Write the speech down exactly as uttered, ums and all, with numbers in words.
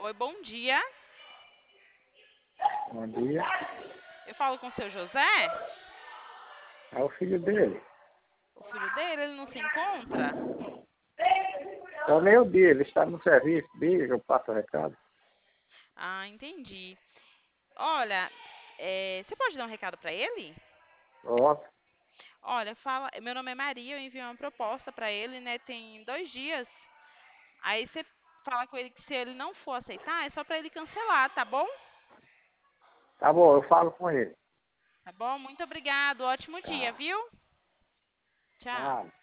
Oi, bom dia. Bom dia. Eu falo com o seu José? É o filho dele. O filho dele, ele não se encontra? Então nem o dia, ele está no serviço, diga que eu passo o recado. Ah, entendi. Olha, é, você pode dar um recado para ele? Ó, Olha, fala, meu nome é Maria, eu enviei uma proposta para ele, né? Tem dois dias. Aí você fala com ele que se ele não for aceitar, é só para ele cancelar, tá bom? tá bom, eu falo com ele. Tá bom? Muito obrigado. Ótimo dia, Tá. viu? Tchau. Ah,